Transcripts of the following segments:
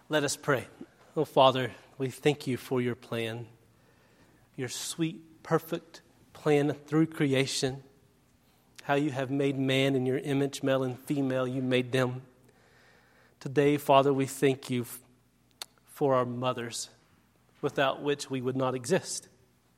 Let us pray. Oh, Father, we thank you for your plan, your sweet, perfect plan through creation, how you have made man in your image, male and female, you made them. Today, Father, we thank you for our mothers, without which we would not exist.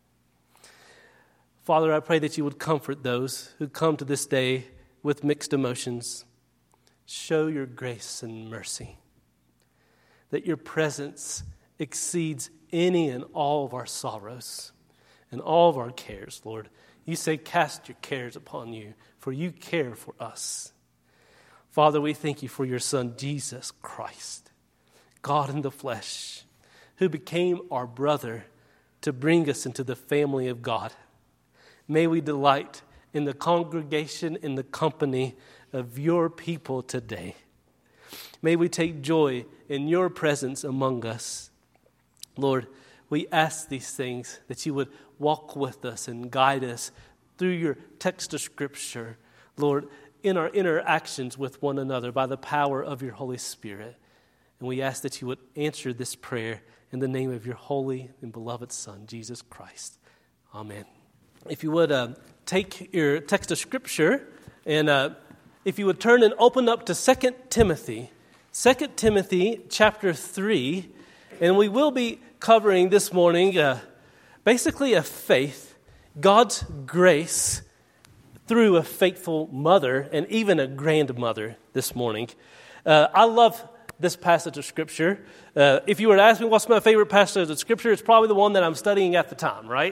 Father, I pray that you would comfort those who come to this day with mixed emotions. Show your grace and mercy, that your presence exceeds any and all of our sorrows and all of our cares, Lord. You say, cast your cares upon you, for you care for us. Father, we thank you for your Son, Jesus Christ, God in the flesh, who became our brother to bring us into the family of God. May we delight in the congregation, in the company of your people today. May we take joy in your presence among us. Lord, we ask these things, that you would walk with us and guide us through your text of Scripture, Lord, in our interactions with one another by the power of your Holy Spirit. And we ask that you would answer this prayer in the name of your holy and beloved Son, Jesus Christ. Amen. If you would take your text of Scripture and if you would turn and open up to 2 Timothy. 2 Timothy chapter 3, and we will be covering this morning basically a faith, God's grace through a faithful mother and even a grandmother this morning. I love this passage of Scripture. If you were to ask me what's my favorite passage of Scripture, it's probably the one that I'm studying at the time, right?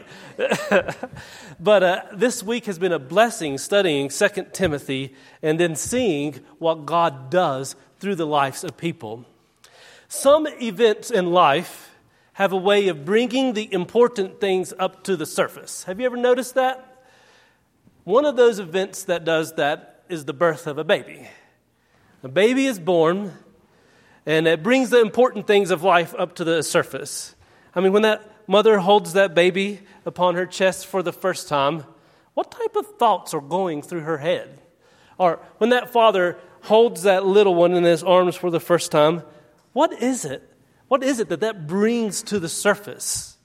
But this week has been a blessing studying 2 Timothy and then seeing what God does through the lives of people. Some events in life have a way of bringing the important things up to the surface. Have you ever noticed that? One of those events that does that is the birth of a baby. A baby is born, and it brings the important things of life up to the surface. I mean, when that mother holds that baby upon her chest for the first time, what type of thoughts are going through her head? Or when that father holds that little one in his arms for the first time, what is it? What is it that brings to the surface?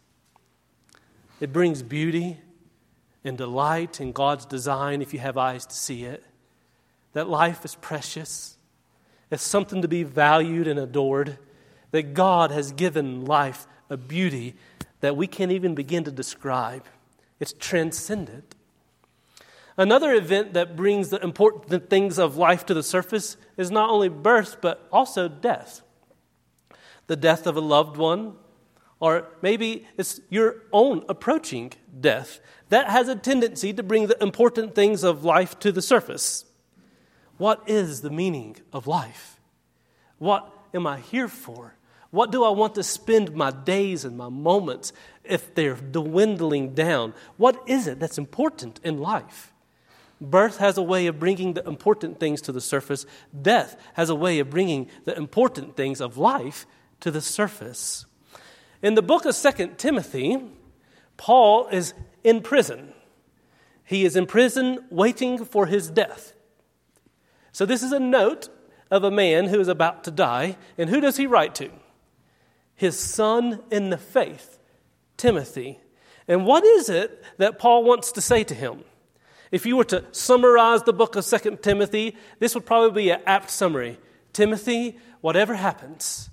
It brings beauty and delight in God's design, if you have eyes to see it. That life is precious. It's something to be valued and adored. That God has given life a beauty that we can't even begin to describe. It's transcendent. Another event that brings the important things of life to the surface is not only birth, but also death. The death of a loved one, or maybe it's your own approaching death. That has a tendency to bring the important things of life to the surface. What is the meaning of life? What am I here for? What do I want to spend my days and my moments if they're dwindling down? What is it that's important in life? Birth has a way of bringing the important things to the surface. Death has a way of bringing the important things of life to the surface. In the book of 2 Timothy, Paul is in prison. He is in prison waiting for his death. So this is a note of a man who is about to die. And who does he write to? His son in the faith, Timothy. And what is it that Paul wants to say to him? If you were to summarize the book of 2 Timothy, this would probably be an apt summary. Timothy, whatever happens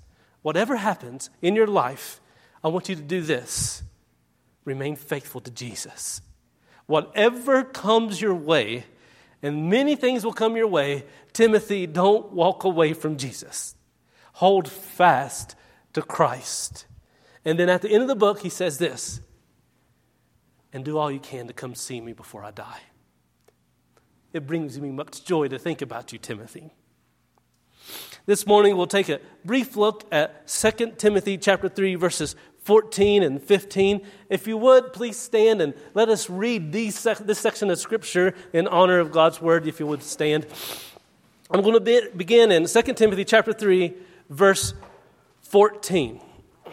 in your life, I want you to do this. Remain faithful to Jesus. Whatever comes your way, and many things will come your way, Timothy, don't walk away from Jesus. Hold fast to Christ. And then at the end of the book, he says this, and do all you can to come see me before I die. It brings me much joy to think about you, Timothy. This morning, we'll take a brief look at 2 Timothy chapter 3, verses 14 and 15. If you would, please stand and let us read this section of Scripture in honor of God's Word, if you would stand. I'm going to begin in 2 Timothy chapter 3, verse 14.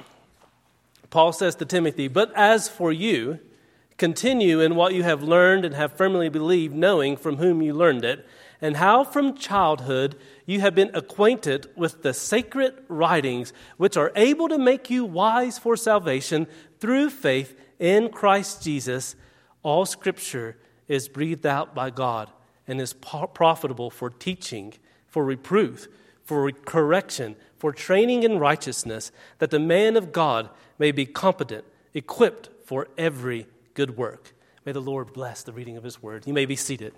Paul says to Timothy, "But as for you, continue in what you have learned and have firmly believed, knowing from whom you learned it, and how from childhood you have been acquainted with the sacred writings, which are able to make you wise for salvation through faith in Christ Jesus. All Scripture is breathed out by God and is profitable for teaching, for reproof, for correction, for training in righteousness, that the man of God may be competent, equipped for every good work. May the Lord bless the reading of His word. You may be seated.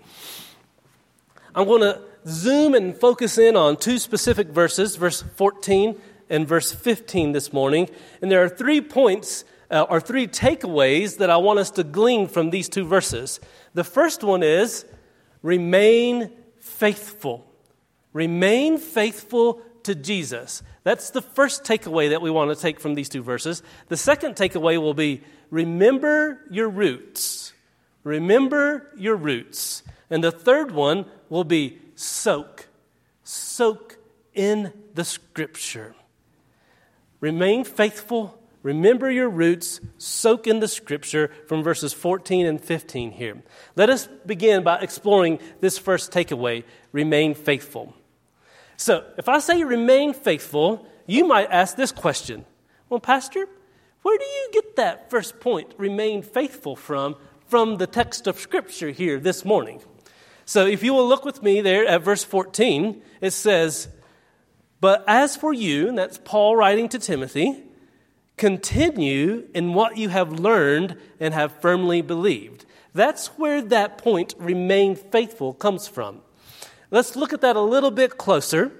I'm going to zoom and focus in on two specific verses, verse 14 and verse 15 this morning. And there are 3 points or 3 takeaways that I want us to glean from these 2 verses. The first one is, remain faithful. Remain faithful to Jesus. That's the first takeaway that we want to take from these 2 verses. The second takeaway will be, remember your roots. Remember your roots. And the third one will be soak. Soak in the Scripture. Remain faithful. Remember your roots. Soak in the Scripture from verses 14 and 15 here. Let us begin by exploring this first takeaway, remain faithful. So, if I say remain faithful, you might ask this question. Well, Pastor, where do you get that first point, remain faithful, from the text of Scripture here this morning? So if you will look with me there at verse 14, it says, but as for you, and that's Paul writing to Timothy, continue in what you have learned and have firmly believed. That's where that point, remain faithful, comes from. Let's look at that a little bit closer.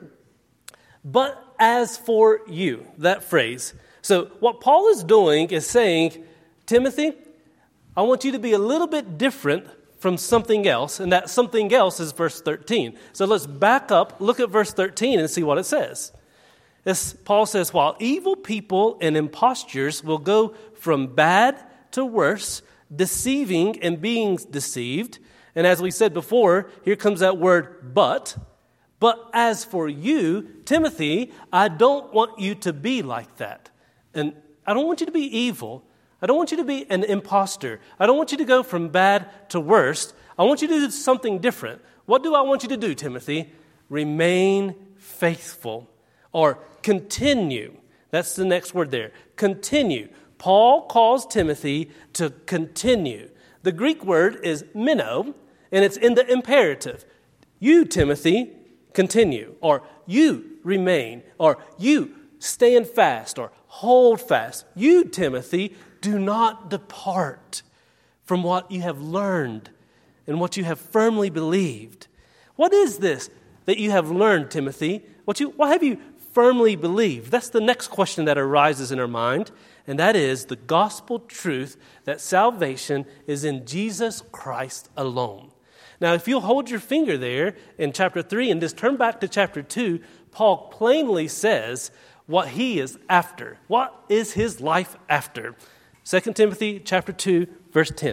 But as for you, that phrase. So what Paul is doing is saying, Timothy, I want you to be a little bit different from something else, and that something else is verse 13. So let's back up, look at verse 13 and see what it says. Paul says, while evil people and impostors will go from bad to worse, deceiving and being deceived. And as we said before, here comes that word but. But as for you, Timothy, I don't want you to be like that. And I don't want you to be evil. I don't want you to be an imposter. I don't want you to go from bad to worst. I want you to do something different. What do I want you to do, Timothy? Remain faithful, or continue. That's the next word there. Continue. Paul calls Timothy to continue. The Greek word is meno, and it's in the imperative. You, Timothy, continue, or you remain, or you stand fast, or hold fast. You, Timothy, do not depart from what you have learned and what you have firmly believed. What is this that you have learned, Timothy? What have you firmly believed? That's the next question that arises in our mind, and that is the gospel truth that salvation is in Jesus Christ alone. Now, if you'll hold your finger there in chapter 3 and just turn back to chapter 2, Paul plainly says what he is after. What is his life after? 2 Timothy chapter 2, verse 10.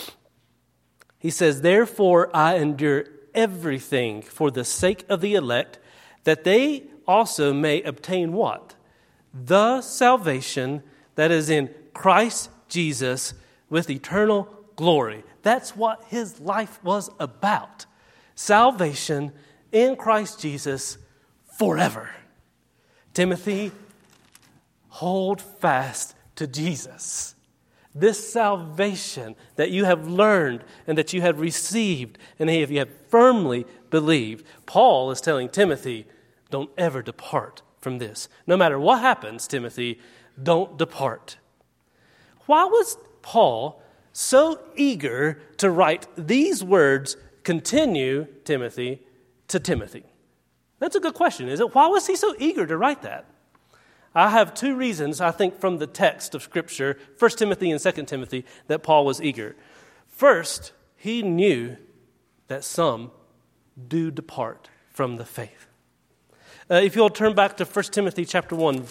He says, therefore I endure everything for the sake of the elect, that they also may obtain what? The salvation that is in Christ Jesus with eternal glory. That's what his life was about. Salvation in Christ Jesus forever. Timothy, hold fast to Jesus. This salvation that you have learned and that you have received and you have firmly believed. Paul is telling Timothy, don't ever depart from this. No matter what happens, Timothy, don't depart. Why was Paul so eager to write these words, continue, Timothy, to Timothy? That's a good question, is it? Why was he so eager to write that? I have 2 reasons, I think, from the text of Scripture, 1 Timothy and 2 Timothy, that Paul was eager. First, he knew that some do depart from the faith. If you'll turn back to 1 Timothy chapter 1.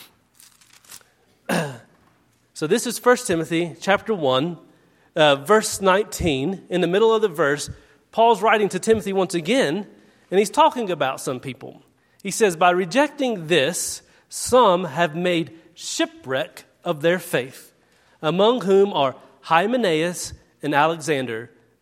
So this is 1 Timothy chapter 1, verse 19. In the middle of the verse, Paul's writing to Timothy once again, and he's talking about some people. He says, by rejecting this, some have made shipwreck of their faith, among whom are Hymenaeus and Alexander,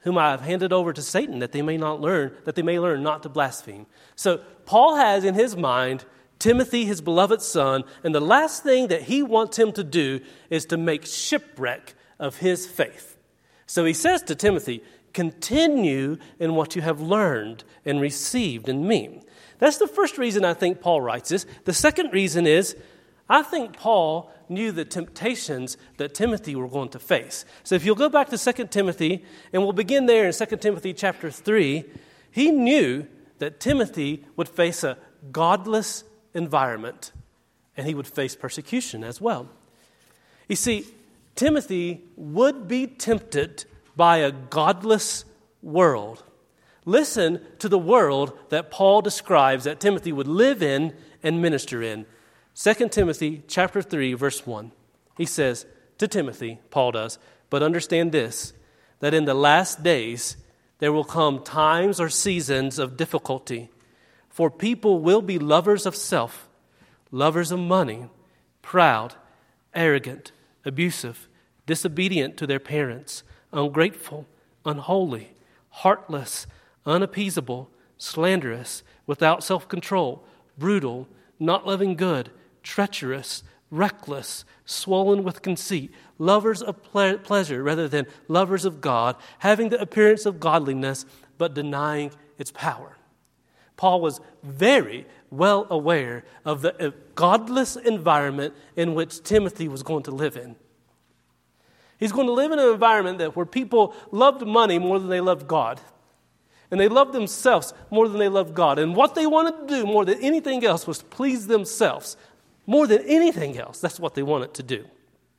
whom I have handed over to Satan, that they may learn not to blaspheme. So Paul has in his mind Timothy, his beloved son, and the last thing that he wants him to do is to make shipwreck of his faith. So he says to Timothy, continue in what you have learned and received in me. That's the first reason I think Paul writes this. The second reason is, I think Paul knew the temptations that Timothy were going to face. So if you'll go back to 2 Timothy, and we'll begin there in 2 Timothy chapter 3, he knew that Timothy would face a godless environment, and he would face persecution as well. You see, Timothy would be tempted by a godless world. Listen to the world that Paul describes that Timothy would live in and minister in. 2 Timothy chapter 3, verse 1. He says to Timothy, Paul does, but understand this, that in the last days there will come times or seasons of difficulty, for people will be lovers of self, lovers of money, proud, arrogant, abusive, disobedient to their parents, ungrateful, unholy, heartless, unappeasable, slanderous, without self-control, brutal, not loving good, treacherous, reckless, swollen with conceit, lovers of pleasure rather than lovers of God, having the appearance of godliness, but denying its power. Paul was very well aware of the godless environment in which Timothy was going to live in. He's going to live in an environment where people loved money more than they loved God. And they loved themselves more than they loved God. And what they wanted to do more than anything else was to please themselves. More than anything else, that's what they wanted to do.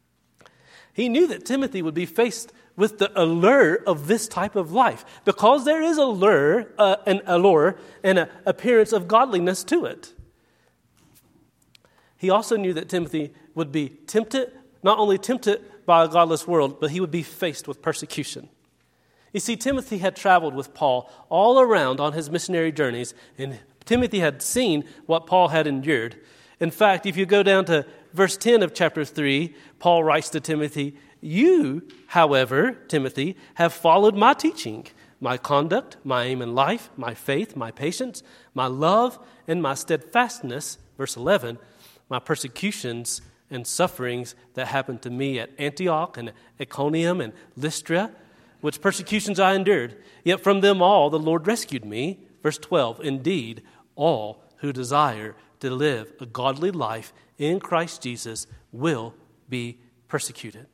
He knew that Timothy would be faced with the allure of this type of life, because there is an allure and an appearance of godliness to it. He also knew that Timothy would be tempted, not only tempted by a godless world, but he would be faced with persecution. You see, Timothy had traveled with Paul all around on his missionary journeys, and Timothy had seen what Paul had endured. In fact, if you go down to verse 10 of chapter 3, Paul writes to Timothy, "You, however, Timothy, have followed my teaching, my conduct, my aim in life, my faith, my patience, my love, and my steadfastness," verse 11, "my persecutions and sufferings that happened to me at Antioch and Iconium and Lystra, which persecutions I endured. Yet from them all the Lord rescued me." Verse 12, "Indeed, all who desire to live a godly life in Christ Jesus will be persecuted."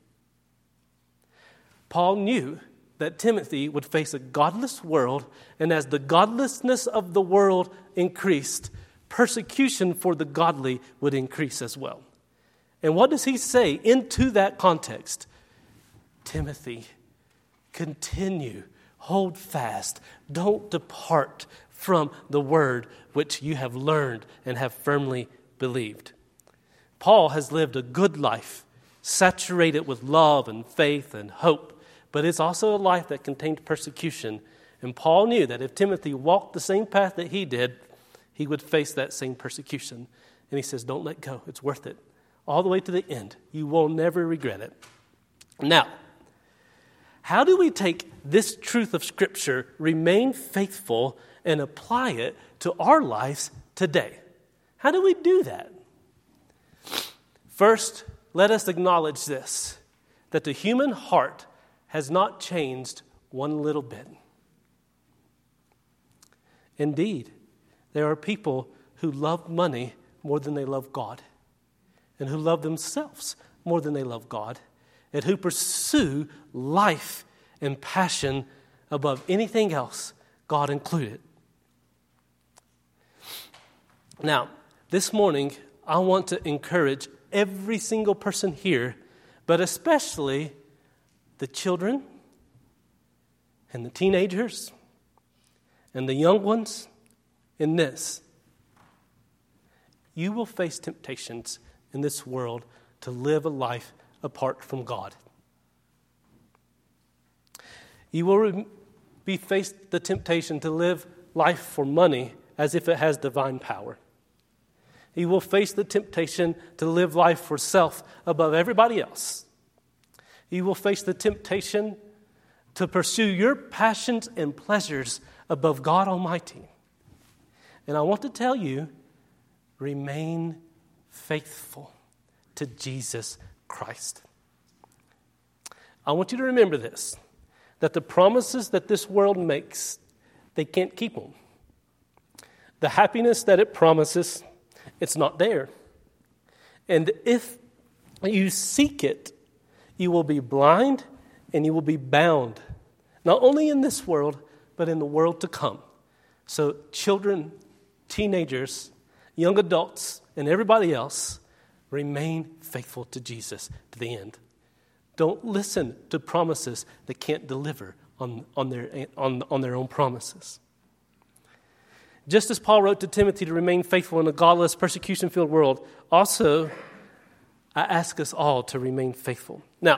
Paul knew that Timothy would face a godless world, and as the godlessness of the world increased, persecution for the godly would increase as well. And what does he say into that context? Timothy, continue, hold fast, don't depart from the word which you have learned and have firmly believed. Paul has lived a good life, saturated with love and faith and hope, but it's also a life that contained persecution. And Paul knew that if Timothy walked the same path that he did, he would face that same persecution. And he says, don't let go. It's worth it. All the way to the end. You will never regret it. Now, how do we take this truth of Scripture, remain faithful, and apply it to our lives today? How do we do that? First, let us acknowledge this, that the human heart has not changed one little bit. Indeed, there are people who love money more than they love God, and who love themselves more than they love God, and who pursue life and passion above anything else, God included. Now, this morning, I want to encourage every single person here, but especially the children and the teenagers and the young ones in this. You will face temptations in this world to live a life apart from God. You will be faced the temptation to live life for money as if it has divine power. You will face the temptation to live life for self above everybody else. You will face the temptation to pursue your passions and pleasures above God Almighty. And I want to tell you, remain faithful to Jesus Christ. I want you to remember this, that the promises that this world makes, they can't keep them. The happiness that it promises, it's not there. And if you seek it, you will be blind and you will be bound, not only in this world, but in the world to come. So children, teenagers, young adults, and everybody else, remain faithful to Jesus to the end. Don't listen to promises that can't deliver on their own promises. Just as Paul wrote to Timothy to remain faithful in a godless, persecution-filled world, also I ask us all to remain faithful. Now,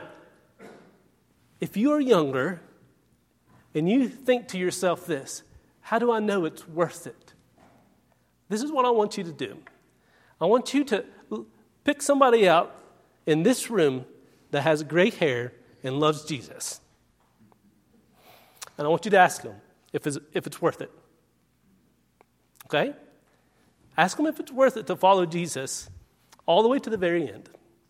if you are younger and you think to yourself this, how do I know it's worth it? This is what I want you to do. I want you to pick somebody out in this room that has gray hair and loves Jesus. And I want you to ask them if it's worth it. Okay? Ask them if it's worth it to follow Jesus all the way to the very end.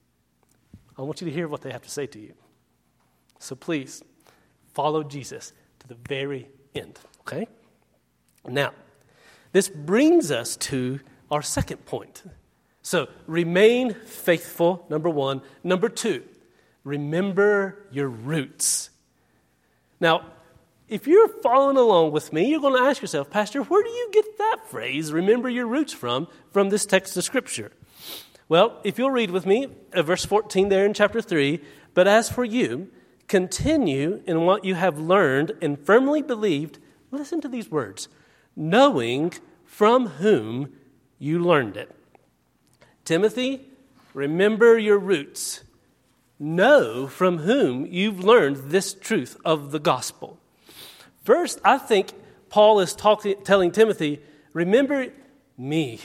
I want you to hear what they have to say to you. So please, follow Jesus to the very end. Okay? Now, this brings us to our second point. So, remain faithful, number one. Number two, remember your roots. Now, if you're following along with me, you're going to ask yourself, Pastor, where do you get that phrase, remember your roots, from this text of Scripture? Well, if you'll read with me, verse 14 there in chapter 3, but as for you, continue in what you have learned and firmly believed, listen to these words, knowing from whom you learned it. Timothy, remember your roots. Know from whom you've learned this truth of the gospel. First, I think Paul is telling Timothy, remember me,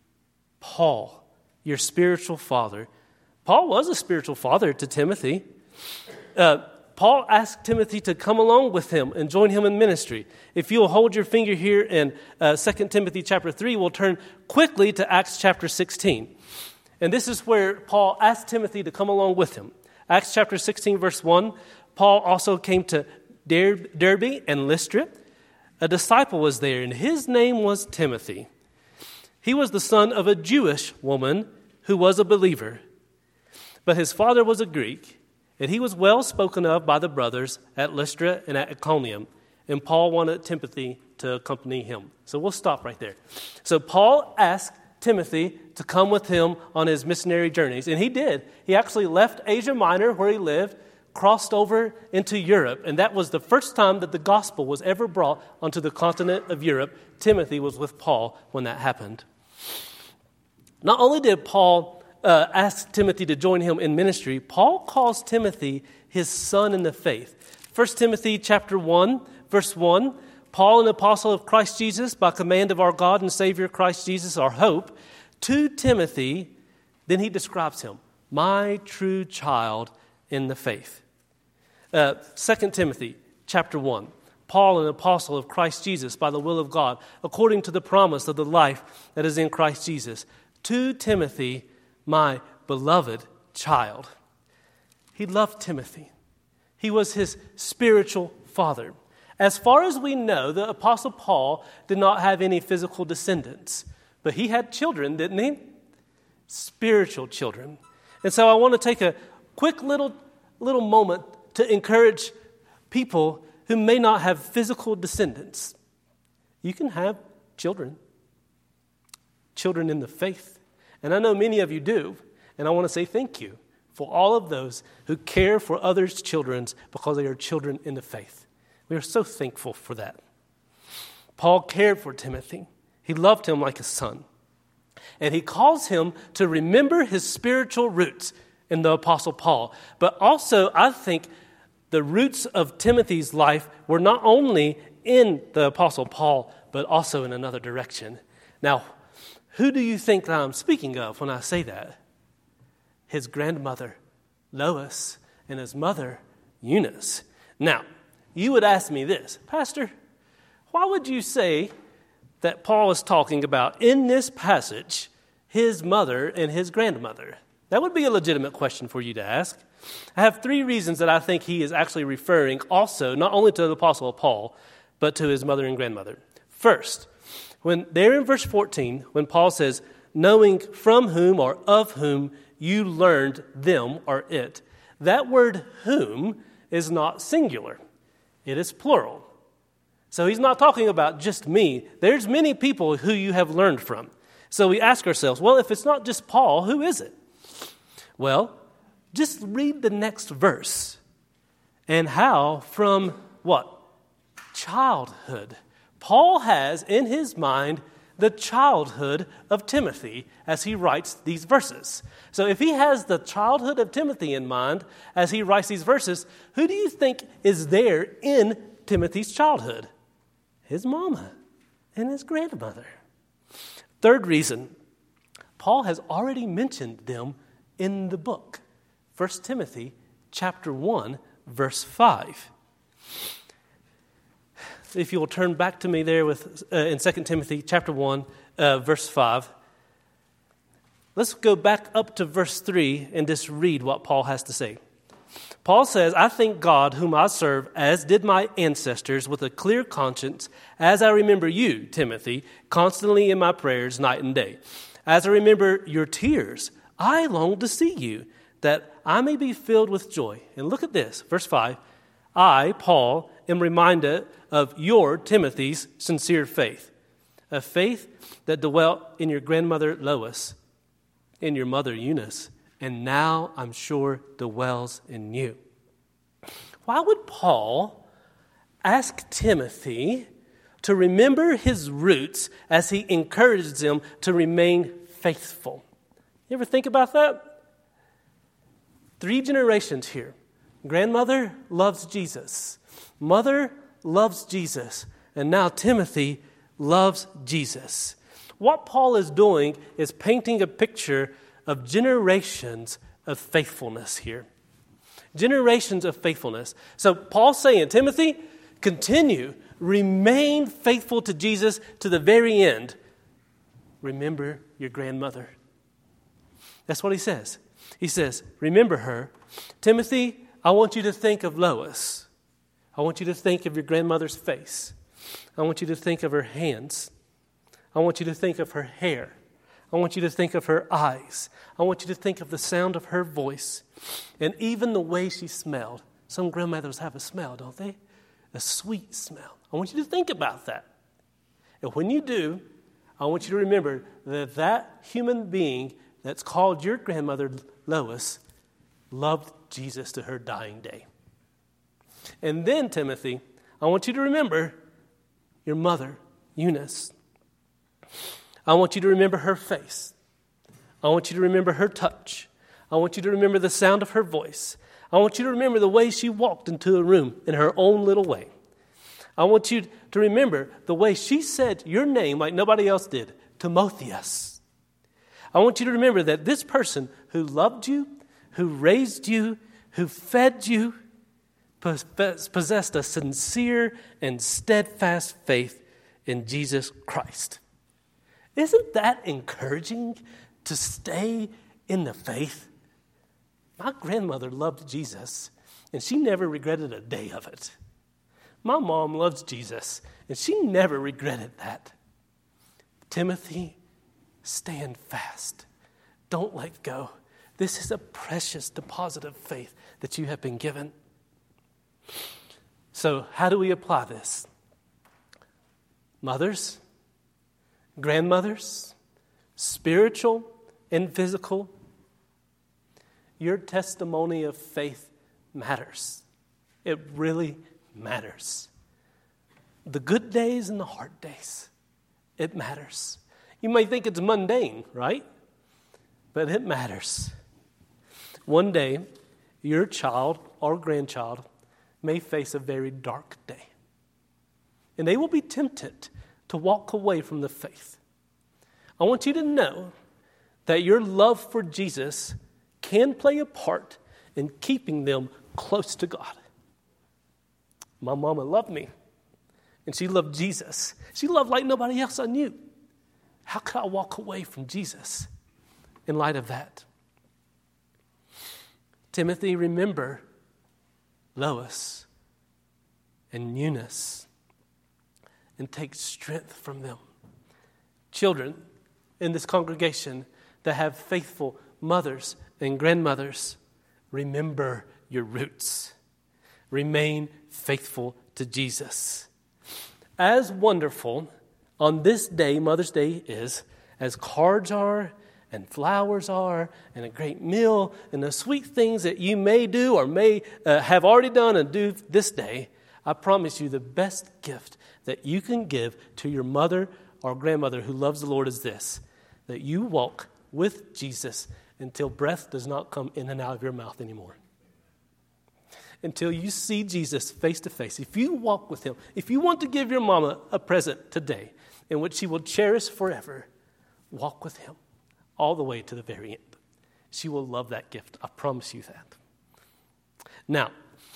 Paul, your spiritual father. Paul was a spiritual father to Timothy. Paul asked Timothy to come along with him and join him in ministry. If you'll hold your finger here in 2 Timothy chapter 3, we'll turn quickly to Acts chapter 16. And this is where Paul asked Timothy to come along with him. Acts chapter 16, verse 1, Paul also came to Derbe and Lystra. A disciple was there, and his name was Timothy. He was the son of a Jewish woman who was a believer, but his father was a Greek, and he was well spoken of by the brothers at Lystra and at Iconium, and Paul wanted Timothy to accompany him. So we'll stop right there. So Paul asked Timothy to come with him on his missionary journeys, and he did. He actually left Asia Minor, where he lived, crossed over into Europe, and that was the first time that the gospel was ever brought onto the continent of Europe. Timothy was with Paul when that happened. Not only did Paul ask Timothy to join him in ministry, Paul calls Timothy his son in the faith. 1 Timothy chapter 1, verse 1, Paul, an apostle of Christ Jesus, by command of our God and Savior Christ Jesus, our hope, to Timothy, then he describes him, my true child in the faith. 2 Timothy chapter 1, Paul, an apostle of Christ Jesus, by the will of God, according to the promise of the life that is in Christ Jesus, to Timothy, my beloved child. He loved Timothy. He was his spiritual father. As far as we know, the Apostle Paul did not have any physical descendants, but he had children, didn't he? Spiritual children. And so I want to take a quick little moment to encourage people who may not have physical descendants. You can have children in the faith. And I know many of you do, and I want to say thank you for all of those who care for others' children because they are children in the faith. We are so thankful for that. Paul cared for Timothy. He loved him like a son. And he calls him to remember his spiritual roots in the Apostle Paul. But also, I think the roots of Timothy's life were not only in the Apostle Paul, but also in another direction. Now, who do you think that I'm speaking of when I say that? His grandmother, Lois, and his mother, Eunice. Now, you would ask me this, Pastor, why would you say that Paul is talking about in this passage his mother and his grandmother? That would be a legitimate question for you to ask. I have 3 reasons that I think he is actually referring also not only to the Apostle Paul, but to his mother and grandmother. First, when there in verse 14, when Paul says, knowing from whom or of whom you learned them or it, that word whom is not singular. It is plural. So he's not talking about just me. There's many people who you have learned from. So we ask ourselves, well, if it's not just Paul, who is it? Well, just read the next verse. And how from what? Childhood. Paul has in his mind the childhood of Timothy as he writes these verses. So if he has the childhood of Timothy in mind as he writes these verses, who do you think is there in Timothy's childhood? His mama and his grandmother. Third reason, Paul has already mentioned them in the book. 1 Timothy chapter 1, verse 5. If you will turn back to me there with in 2 Timothy chapter 1, verse 5. Let's go back up to verse 3 and just read what Paul has to say. Paul says, I thank God whom I serve, as did my ancestors, with a clear conscience, as I remember you, Timothy, constantly in my prayers night and day. As I remember your tears, I long to see you, that I may be filled with joy. And look at this, verse 5. I, Paul, am reminded of your, Timothy's, sincere faith, a faith that dwelt in your grandmother Lois, in your mother Eunice, and now I'm sure dwells in you. Why would Paul ask Timothy to remember his roots as he encourages him to remain faithful? You ever think about that? 3 generations here. Grandmother loves Jesus. Mother loves Jesus. And now Timothy loves Jesus. What Paul is doing is painting a picture of generations of faithfulness here. Generations of faithfulness. So Paul's saying, Timothy, continue, remain faithful to Jesus to the very end. Remember your grandmother. That's what he says. He says, remember her. Timothy, I want you to think of Lois. I want you to think of your grandmother's face. I want you to think of her hands. I want you to think of her hair. I want you to think of her eyes. I want you to think of the sound of her voice and even the way she smelled. Some grandmothers have a smell, don't they? A sweet smell. I want you to think about that. And when you do, I want you to remember that that human being that's called your grandmother Lois loved Jesus to her dying day. And then, Timothy, I want you to remember your mother, Eunice. I want you to remember her face. I want you to remember her touch. I want you to remember the sound of her voice. I want you to remember the way she walked into a room in her own little way. I want you to remember the way she said your name like nobody else did, Timotheus. I want you to remember that this person who loved you, who raised you, who fed you, possessed a sincere and steadfast faith in Jesus Christ. Isn't that encouraging to stay in the faith? My grandmother loved Jesus, and she never regretted a day of it. My mom loves Jesus, and she never regretted that. Timothy, stand fast. Don't let go. This is a precious deposit of faith that you have been given. So, how do we apply this? Mothers, grandmothers, spiritual and physical, your testimony of faith matters. It really matters. The good days and the hard days, it matters. You may think it's mundane, right? But it matters. One day, your child or grandchild may face a very dark day. And they will be tempted to walk away from the faith. I want you to know that your love for Jesus can play a part in keeping them close to God. My mama loved me, and she loved Jesus. She loved like nobody else I knew. How could I walk away from Jesus in light of that? Timothy, remember Lois and Eunice and take strength from them. Children in this congregation that have faithful mothers and grandmothers, remember your roots. Remain faithful to Jesus. As wonderful on this day, Mother's Day is, as cards are, and flowers are, and a great meal, and the sweet things that you may do or may have already done and do this day, I promise you the best gift that you can give to your mother or grandmother who loves the Lord is this, that you walk with Jesus until breath does not come in and out of your mouth anymore. Until you see Jesus face to face. If you walk with him, if you want to give your mama a present today in which she will cherish forever, walk with him all the way to the very end. She will love that gift. I promise you that. Now,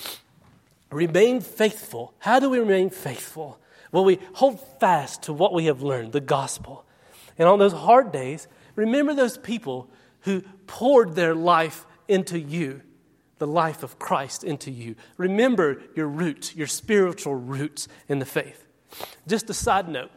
remain faithful. How do we remain faithful? Well, we hold fast to what we have learned, the gospel. And on those hard days, remember those people who poured their life into you, the life of Christ into you. Remember your roots, your spiritual roots in the faith. Just a side note,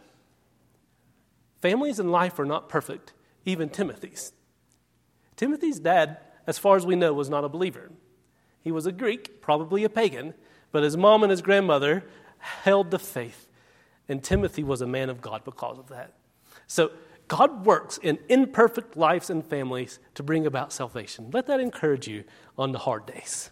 families in life are not perfect, even Timothy's. Timothy's dad, as far as we know, was not a believer. He was a Greek, probably a pagan, but his mom and his grandmother held the faith, and Timothy was a man of God because of that. So God works in imperfect lives and families to bring about salvation. Let that encourage you on the hard days.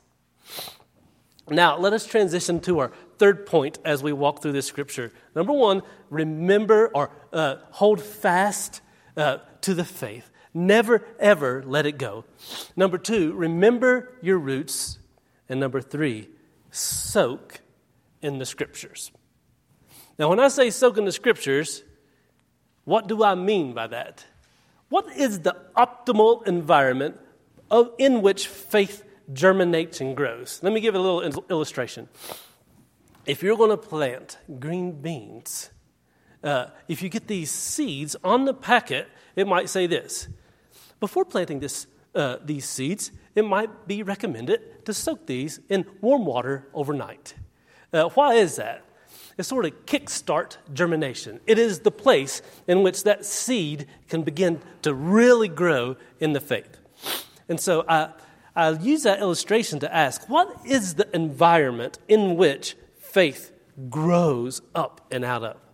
Now, let us transition to our third point as we walk through this scripture. Number one, remember or hold fast to the faith. Never, ever let it go. Number two, remember your roots. And number three, soak in the scriptures. Now, when I say soak in the scriptures, what do I mean by that? What is the optimal environment in which faith germinates and grows? Let me give a little illustration. If you're going to plant green beans, if you get these seeds on the packet, it might say this. Before planting these seeds, it might be recommended to soak these in warm water overnight. Why is that? It sort of kickstart germination. It is the place in which that seed can begin to really grow in the faith. And so I'll use that illustration to ask, what is the environment in which faith grows up and out of?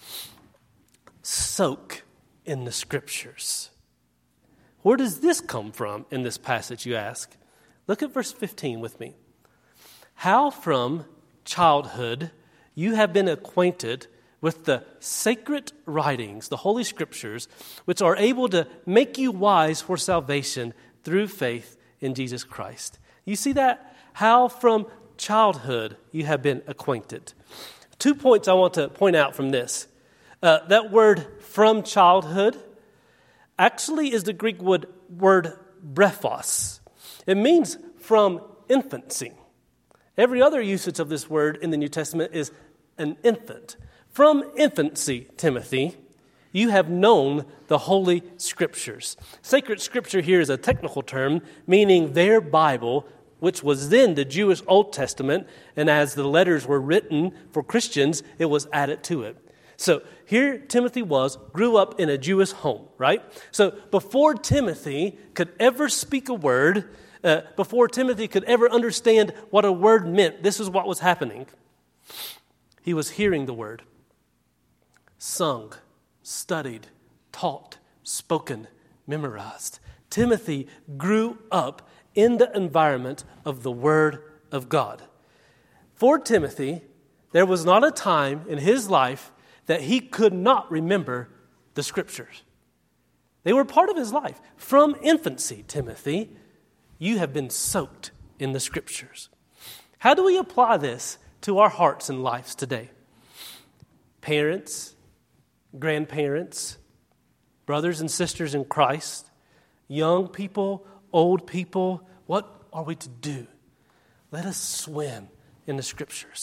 Soak in the scriptures. Where does this come from in this passage, you ask? Look at verse 15 with me. How from childhood you have been acquainted with the sacred writings, the Holy Scriptures, which are able to make you wise for salvation through faith in Jesus Christ. You see that? How from childhood you have been acquainted. 2 points I want to point out from this. That word from childhood actually is the Greek word brephos. It means from infancy. Every other usage of this word in the New Testament is an infant. From infancy, Timothy, you have known the Holy Scriptures. Sacred Scripture here is a technical term, meaning their Bible, which was then the Jewish Old Testament, and as the letters were written for Christians, it was added to it. So here Timothy grew up in a Jewish home, right? So before Timothy could ever speak a word, before Timothy could ever understand what a word meant, this is what was happening. He was hearing the word, sung, studied, taught, spoken, memorized. Timothy grew up in the environment of the Word of God. For Timothy, there was not a time in his life that he could not remember the Scriptures. They were part of his life. From infancy, Timothy, you have been soaked in the Scriptures. How do we apply this to our hearts and lives today? Parents, grandparents, brothers and sisters in Christ, young people, old people, what are we to do? Let us swim in the Scriptures.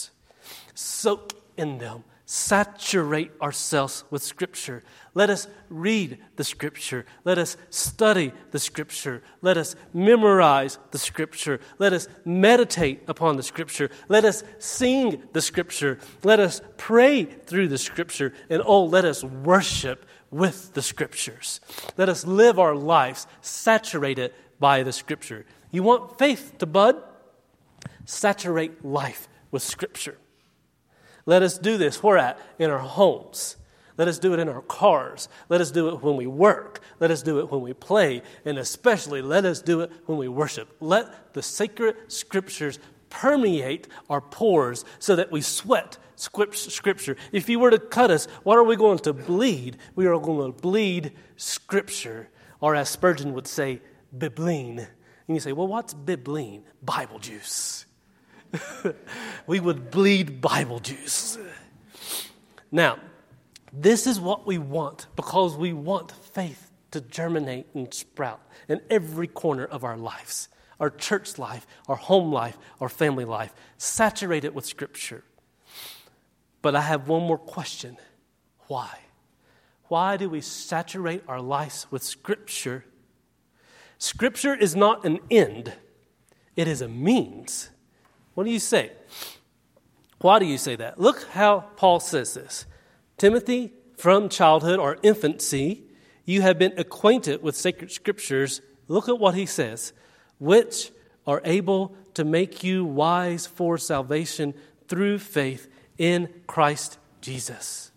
soak in them, saturate ourselves with Scripture. Let us read the Scripture. Let us study the Scripture. Let us memorize the Scripture. Let us meditate upon the Scripture. Let us sing the Scripture. Let us pray through the Scripture. And let us worship with the Scriptures. Let us live our lives saturated by the Scripture. You want faith to bud? Saturate life with Scripture. Let us do this. Where at? In our homes. Let us do it in our cars. Let us do it when we work. Let us do it when we play. And especially let us do it when we worship. Let the sacred Scriptures permeate our pores so that we sweat Scripture. If you were to cut us, what are we going to bleed? We are going to bleed Scripture. Or as Spurgeon would say, bibline. And you say, well, what's bibline? Bible juice. We would bleed Bible juice. Now, this is what we want because we want faith to germinate and sprout in every corner of our lives. Our church life, our home life, our family life. Saturate it with Scripture. But I have one more question. Why? Why do we saturate our lives with Scripture? Scripture is not an end. It is a means. What do you say? Why do you say that? Look how Paul says this. Timothy, from childhood or infancy, you have been acquainted with sacred Scriptures. Look at what he says. Which are able to make you wise for salvation through faith in Christ Jesus.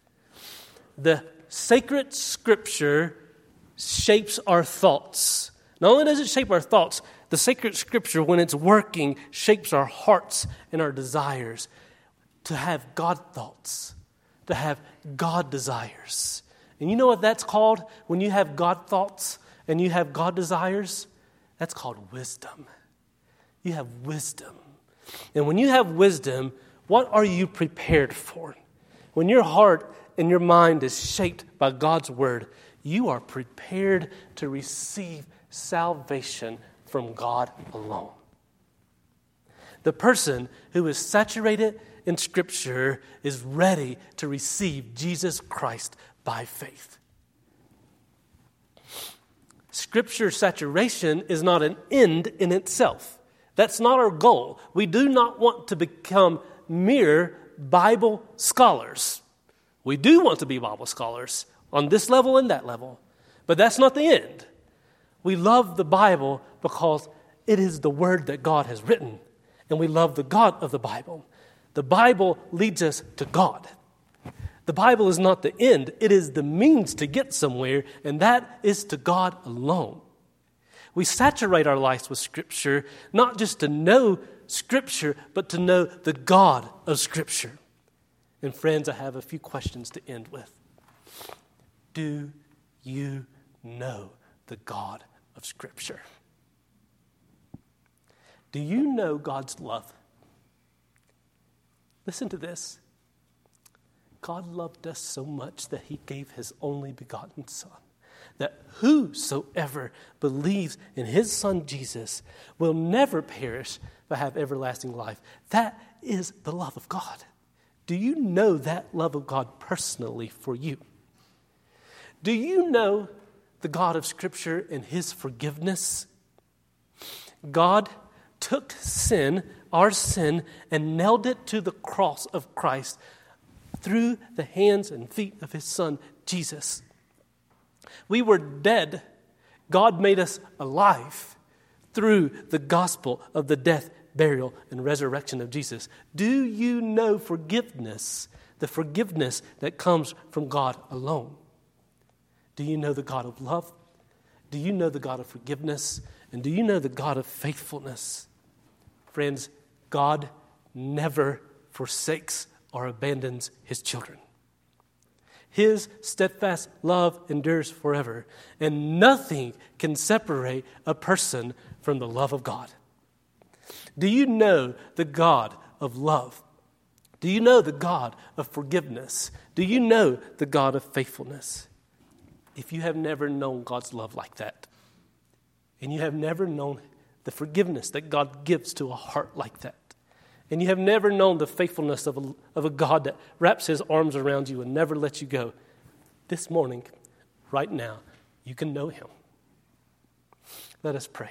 The sacred Scripture shapes our thoughts. Not only does it shape our thoughts, the sacred Scripture, when it's working, shapes our hearts and our desires to have God thoughts, to have God desires. And you know what that's called? When you have God thoughts and you have God desires, that's called wisdom. You have wisdom. And when you have wisdom, what are you prepared for? When your heart and your mind is shaped by God's Word, you are prepared to receive salvation from God alone. The person who is saturated in Scripture is ready to receive Jesus Christ by faith. Scripture saturation is not an end in itself. That's not our goal. We do not want to become mere Bible scholars. We do want to be Bible scholars on this level and that level, but that's not the end. We love the Bible because it is the Word that God has written, and we love the God of the Bible. The Bible leads us to God. The Bible is not the end. It is the means to get somewhere, and that is to God alone. We saturate our lives with Scripture, not just to know Scripture, but to know the God of Scripture. And friends, I have a few questions to end with. Do you know the God of Scripture? Do you know God's love? Listen to this. God loved us so much that He gave His only begotten Son, that whosoever believes in His Son Jesus will never perish but have everlasting life. That is the love of God. Do you know that love of God personally for you? Do you know the God of Scripture and His forgiveness? God took sin, our sin, and nailed it to the cross of Christ through the hands and feet of His Son, Jesus. We were dead. God made us alive through the gospel of the death, burial, and resurrection of Jesus. Do you know forgiveness, the forgiveness that comes from God alone? Do you know the God of love? Do you know the God of forgiveness? And do you know the God of faithfulness? Friends, God never forsakes or abandons His children. His steadfast love endures forever, and nothing can separate a person from the love of God. Do you know the God of love? Do you know the God of forgiveness? Do you know the God of faithfulness? If you have never known God's love like that, and you have never known the forgiveness that God gives to a heart like that, and you have never known the faithfulness of a God that wraps his arms around you and never lets you go, this morning, right now, you can know him. Let us pray.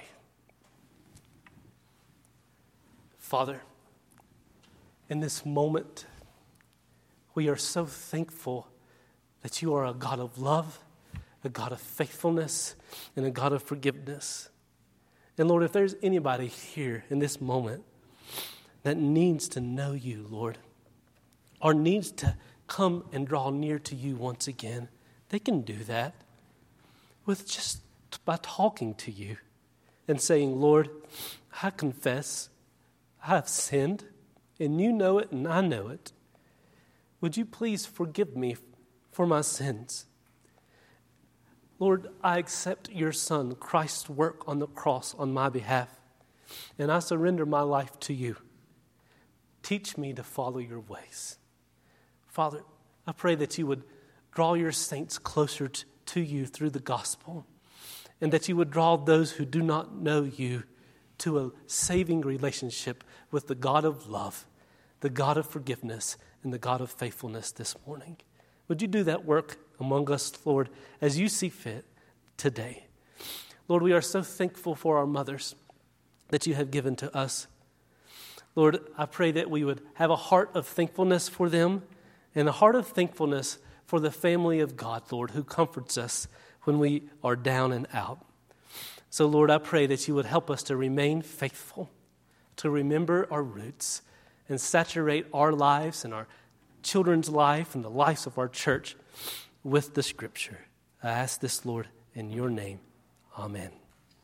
Father, in this moment, we are so thankful that you are a God of love, a God of faithfulness, and a God of forgiveness. And Lord, if there's anybody here in this moment that needs to know you, Lord, or needs to come and draw near to you once again, they can do that with just by talking to you and saying, Lord, I confess I have sinned, and you know it and I know it. Would you please forgive me for my sins? Lord, I accept your Son, Christ's work on the cross on my behalf, and I surrender my life to you. Teach me to follow your ways. Father, I pray that you would draw your saints closer to you through the gospel, and that you would draw those who do not know you to a saving relationship with the God of love, the God of forgiveness, and the God of faithfulness this morning. Would you do that work among us, Lord, as you see fit today? Lord, we are so thankful for our mothers that you have given to us. Lord, I pray that we would have a heart of thankfulness for them and a heart of thankfulness for the family of God, Lord, who comforts us when we are down and out. So, Lord, I pray that you would help us to remain faithful, to remember our roots, and saturate our lives and our children's life and the lives of our church with the Scripture. I ask this, Lord, in your name. Amen.